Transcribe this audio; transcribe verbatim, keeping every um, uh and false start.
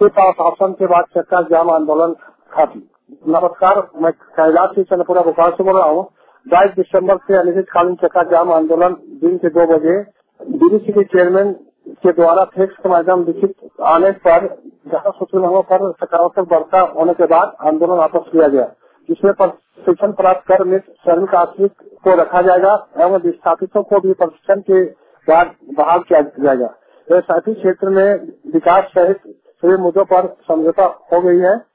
का शासन के बाद चक्का जाम आंदोलन खत्म। नमस्कार, मैं कैलाश सिंह चंद्रपुरा भोपाल से बोल रहा हूँ। बाईस दिसंबर से अनिश्चितकालीन चक्का जाम आंदोलन दिन के दो बजे डीडीसी के चेयरमैन के द्वारा फैक्स के माध्यम लिखित आने पर जहाँ सूचनाओं पर सकारात्मक वार्ता होने के बाद आंदोलन वापस लिया गया, जिसमें प्रशिक्षण प्राप्त कर मृत श्रमिक आश्रित को रखा जाएगा एवं विस्थापितों को भी प्रशिक्षण के बाद बहाल किया जाएगा। एसआईटी क्षेत्र में विकास सहित सभी मुद्दों पर समझौता हो गई है।